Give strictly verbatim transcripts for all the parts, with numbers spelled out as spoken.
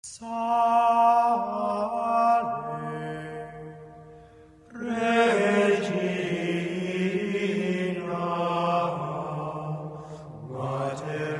Sale, Regina, Mater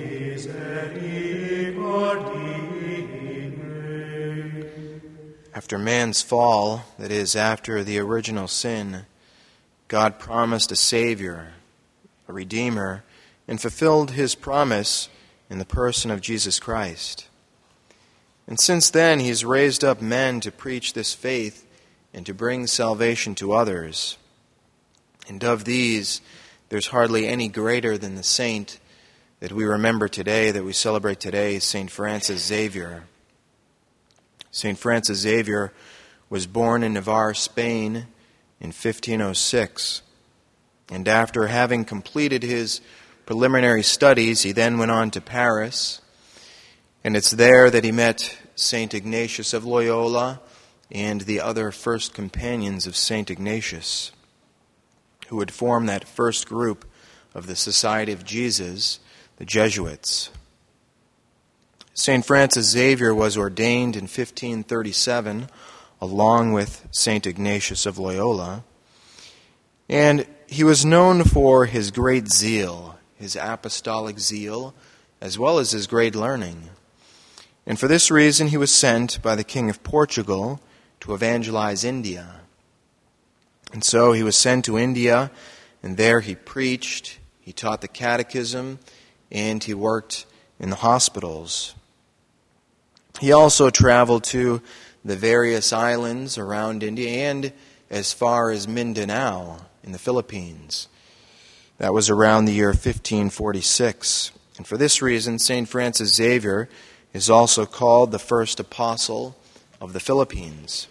misericordiae. After man's fall, that is, after the original sin, God promised a Savior, a Redeemer, and fulfilled His promise in the person of Jesus Christ. And since then, He's raised up men to preach this faith and to bring salvation to others. And of these, there's hardly any greater than the saint that we remember today, that we celebrate today, Saint Francis Xavier. Saint Francis Xavier was born in Navarre, Spain, in fifteen oh six. And after having completed his preliminary studies, he then went on to Paris. And it's there that he met Saint Ignatius of Loyola and the other first companions of Saint Ignatius, who would form that first group of the Society of Jesus, the Jesuits. Saint Francis Xavier was ordained in fifteen thirty-seven, along with Saint Ignatius of Loyola, and he was known for his great zeal, his apostolic zeal, as well as his great learning. And for this reason, he was sent by the King of Portugal to evangelize India. And so he was sent to India, and there he preached, he taught the catechism, and he worked in the hospitals. He also traveled to the various islands around India and as far as Mindanao in the Philippines. That was around the year fifteen forty-six. And for this reason, Saint Francis Xavier is also called the first apostle of the Philippines.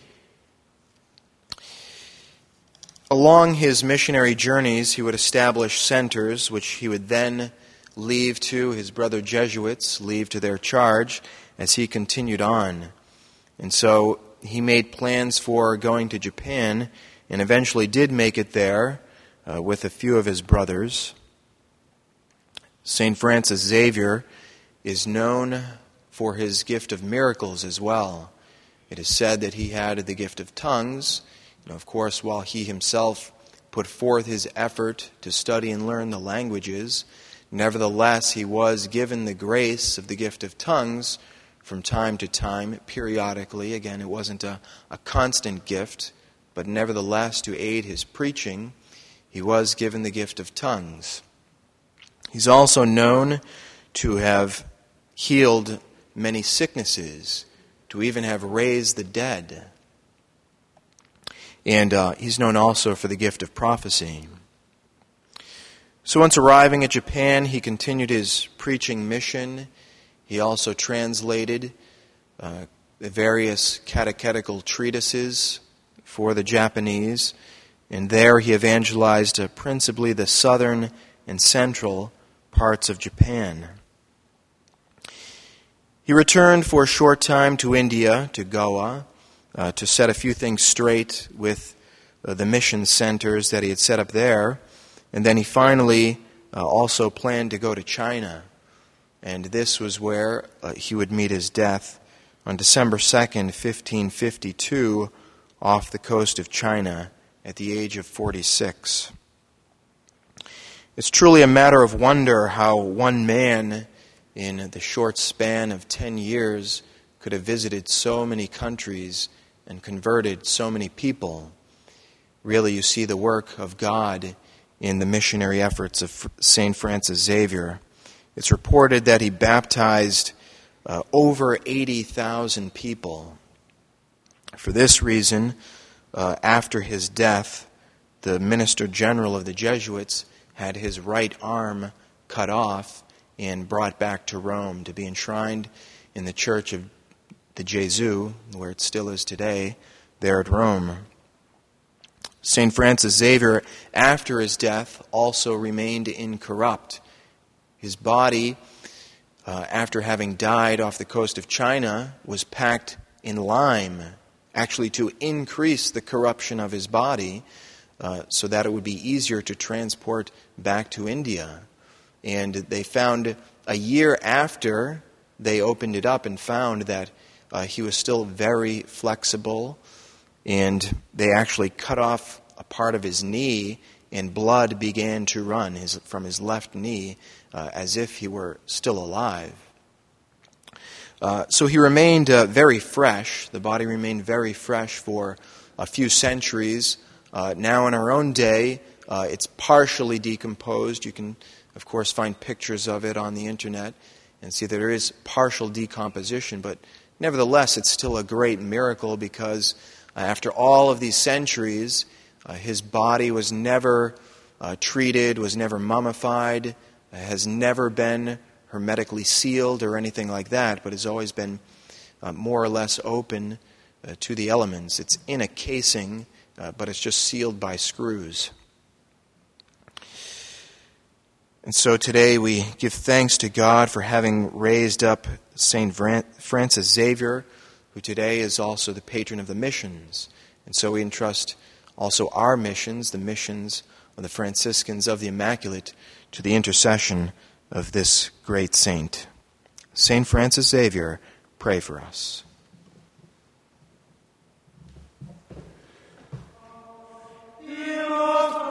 Along his missionary journeys, he would establish centers which he would then leave to his brother Jesuits, leave to their charge as he continued on. And so he made plans for going to Japan and eventually did make it there uh, with a few of his brothers. Saint Francis Xavier is known for his gift of miracles as well. It is said that he had the gift of tongues. You know, of course, while he himself put forth his effort to study and learn the languages, nevertheless, he was given the grace of the gift of tongues from time to time, periodically. Again, it wasn't a, a constant gift, but nevertheless, to aid his preaching, he was given the gift of tongues. He's also known to have healed many sicknesses, to even have raised the dead. And uh, he's known also for the gift of prophecy. So once arriving at Japan, he continued his preaching mission. He also translated uh, the various catechetical treatises for the Japanese, and there he evangelized uh, principally the southern and central parts of Japan. He returned for a short time to India, to Goa, uh, to set a few things straight with uh, the mission centers that he had set up there, and then he finally uh, also planned to go to China. And this was where uh, he would meet his death on December second, fifteen fifty-two, off the coast of China at the age of forty-six. It's truly a matter of wonder how one man, in the short span of ten years, could have visited so many countries and converted so many people. Really, you see the work of God in the missionary efforts of Saint Francis Xavier. It's reported that he baptized uh, over eighty thousand people. For this reason, uh, after his death, the Minister General of the Jesuits had his right arm cut off and brought back to Rome to be enshrined in the Church of the Gesù, where it still is today, there at Rome. Saint Francis Xavier, after his death, also remained incorrupt. His body, uh, after having died off the coast of China, was packed in lime, actually to increase the corruption of his body, uh, so that it would be easier to transport back to India. And they found a year after they opened it up and found that uh, he was still very flexible, and they actually cut off a part of his knee, and blood began to run his, from his left knee uh, as if he were still alive. Uh, so he remained uh, very fresh. The body remained very fresh for a few centuries. Uh, now in our own day, uh, it's partially decomposed. You can, of course, find pictures of it on the internet and see that there is partial decomposition. But nevertheless, it's still a great miracle because uh, after all of these centuries, uh, his body was never uh, treated, was never mummified, uh, has never been hermetically sealed or anything like that, but has always been uh, more or less open uh, to the elements. It's in a casing, uh, but it's just sealed by screws. And so today we give thanks to God for having raised up Saint Francis Xavier, who today is also the patron of the missions. And so we entrust also our missions, the missions of the Franciscans of the Immaculate, to the intercession of this great saint. Saint Francis Xavier, pray for us. Illustre